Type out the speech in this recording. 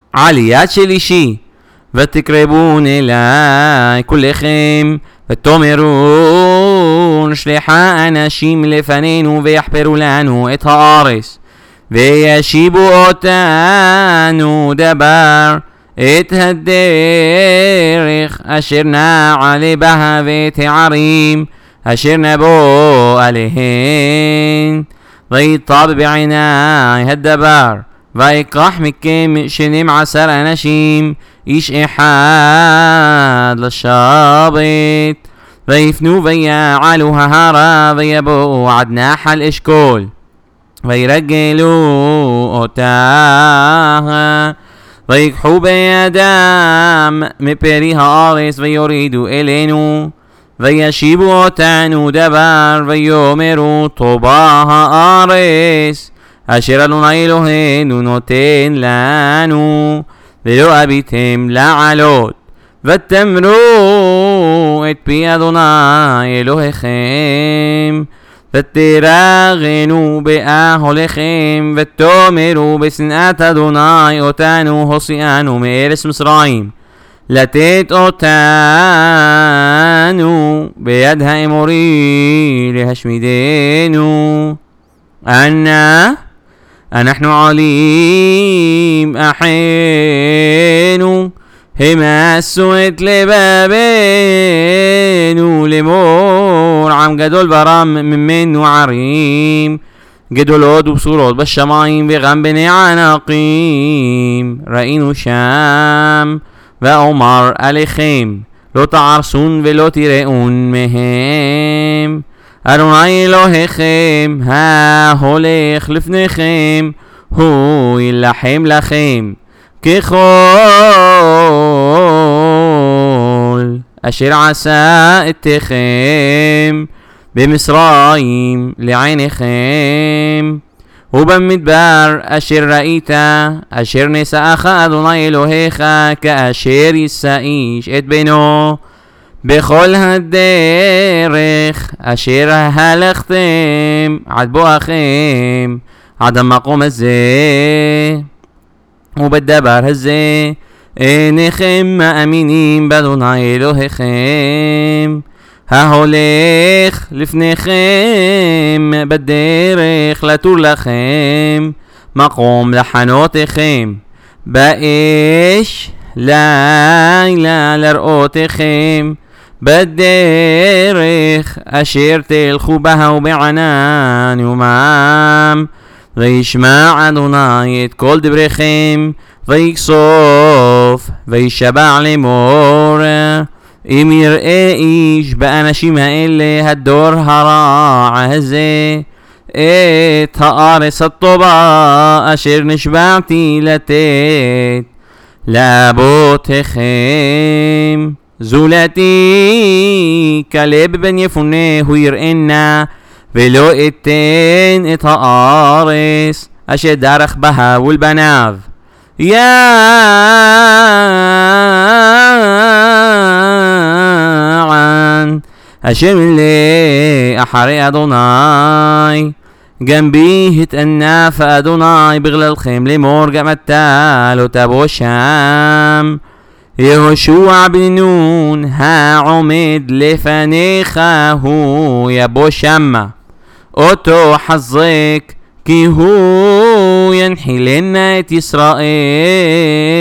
עליית שלישי. ותקרבון אליי כולכם ותאמרו נשלחה אנשים לפנינו ויחפרו לנו את הארץ וישיבו אותנו דבר את הדרך אשר נעלה בה ואת הערים אשר נבוא עליהן ויטב בעיני הדבר ויקח מכם 12 אנשים איש אחד לשבת ויפנו ויעלו ההרה ויבואו עד נחל אשכול וירגלו אותה ויקחו בידם מפרי הארץ ויורידו אלינו וישיבו אותנו דבר ויאמרו טובה הארץ אשר אדוני אלוהינו נותן לנו ולא אביתם לעלות ותמרו את פי אדוני אלוהיכם ותרגנו באהליכם ותאמרו בשנאת אדוני אותנו הוציאנו מארץ מצרים לתת אותנו ביד האמורי להשמידנו אנחנו עולים אחינו הם עשו את לבבנו לאמור עם גדול ורם ממנו ערים גדולות ובשורות בשמיים וגם בני ענקים ראינו שם ואומר עליכם לא תערסון ולא תיראון מהם אדוני אלוהיכם ההולך לפניכם הוא ילחם לכם ככל אשר עשה אתכם במצרים לעיניכם ובמדבר אשר ראית אשר נשאך אדוני אלוהיך כאשר יישא איש את בנו בכל הדרך אשר הלכתם עד בואכם עד המקום הזה ובדבר הזה אינכם מאמינים באדוני אלוהיכם ההולך לפניכם בדרך לתור לכם מקום לחנותיכם באש לילה לראותיכם בדרך אשר תלכו בה ובענן יומם וישמע אדוני את כל דבריכם ויקסוף וישבע לאמור אם יראה איש באנשים האלה הדור הרע הזה את הארץ הטובה אשר נשבעתי לתת לאבותיכם זולתי כלב בן יפונה הוא יראנה ולא אתן את הארץ אשר דרך בה ולבניו יען אשר מלא אחרי אדוני גם בי התענף אדוני בגללכם לאמור גם אתה לא תבוא שם יהושע בן נון העומד לפניך הוא יבוא שמה אותו חזק כי הוא ינחילנה את ישראל